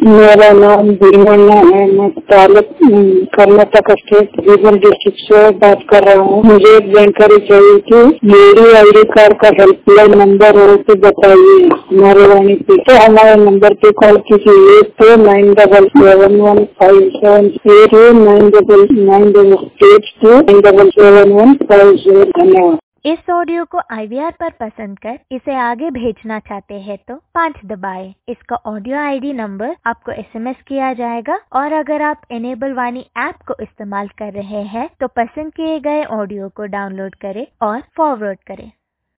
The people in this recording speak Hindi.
मेरा नाम भीमण्णा है। मैं कर्नाटक स्टेट रीजन डिस्ट्रिक्ट से बात कर रहा हूँ। मुझे एक जानकारी चाहिए कि मेरी आईडी कार्ड का हेल्पलाइन नंबर हो तो बताइए हमारे वाणी पे। तो हमारे नंबर पे कॉल कीजिए 927715799982 धन्यवाद। इस ऑडियो को IVR पर पसंद कर इसे आगे भेजना चाहते हैं तो 5 दबाएं। इसका ऑडियो ID नंबर आपको SMS किया जाएगा और अगर आप इनेबल वाणी ऐप को इस्तेमाल कर रहे हैं तो पसंद किए गए ऑडियो को डाउनलोड करें और फॉरवर्ड करें।